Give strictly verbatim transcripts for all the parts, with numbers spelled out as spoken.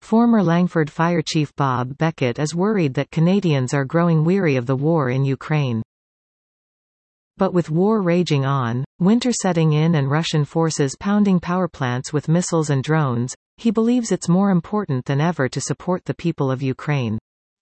Former Langford Fire Chief Bob Beckett is worried that Canadians are growing weary of the war in Ukraine. But with war raging on, winter setting in and Russian forces pounding power plants with missiles and drones, he believes it's more important than ever to support the people of Ukraine.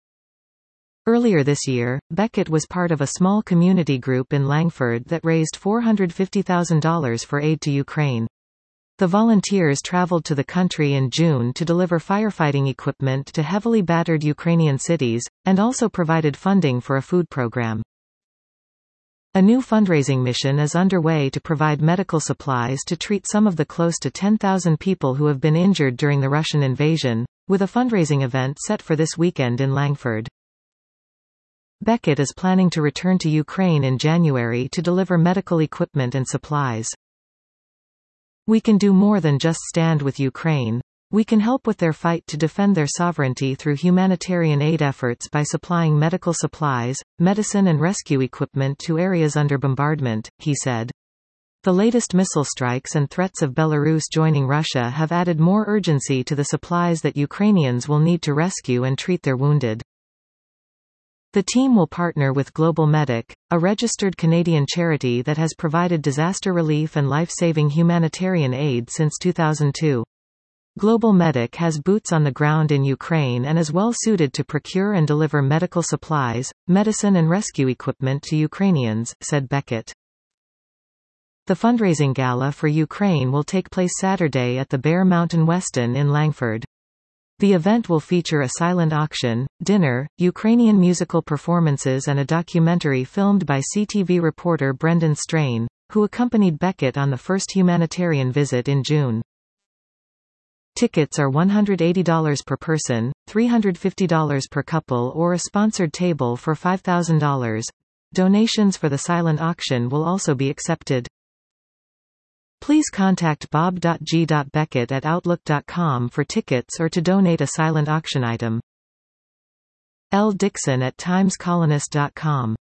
Earlier this year, Beckett was part of a small community group in Langford that raised four hundred fifty thousand dollars for aid to Ukraine. The volunteers traveled to the country in June to deliver firefighting equipment to heavily battered Ukrainian cities, and also provided funding for a food program. A new fundraising mission is underway to provide medical supplies to treat some of the close to ten thousand people who have been injured during the Russian invasion, with a fundraising event set for this weekend in Langford. Beckett is planning to return to Ukraine in January to deliver medical equipment and supplies. "We can do more than just stand with Ukraine. We can help with their fight to defend their sovereignty through humanitarian aid efforts by supplying medical supplies, medicine and rescue equipment to areas under bombardment," he said. The latest missile strikes and threats of Belarus joining Russia have added more urgency to the supplies that Ukrainians will need to rescue and treat their wounded. The team will partner with Global Medic, a registered Canadian charity that has provided disaster relief and life-saving humanitarian aid since two thousand two. Global Medic has boots on the ground in Ukraine and is well suited to procure and deliver medical supplies, medicine and rescue equipment to Ukrainians, said Beckett. The fundraising gala for Ukraine will take place Saturday at the Bear Mountain Westin in Langford. The event will feature a silent auction, dinner, Ukrainian musical performances and a documentary filmed by C T V reporter Brendan Strain, who accompanied Beckett on the first humanitarian visit in June. Tickets are one hundred eighty dollars per person, three hundred fifty dollars per couple or a sponsored table for five thousand dollars. Donations for the silent auction will also be accepted. Please contact bob dot g dot beckett at outlook dot com for tickets or to donate a silent auction item. L. Dixon at times colonist dot com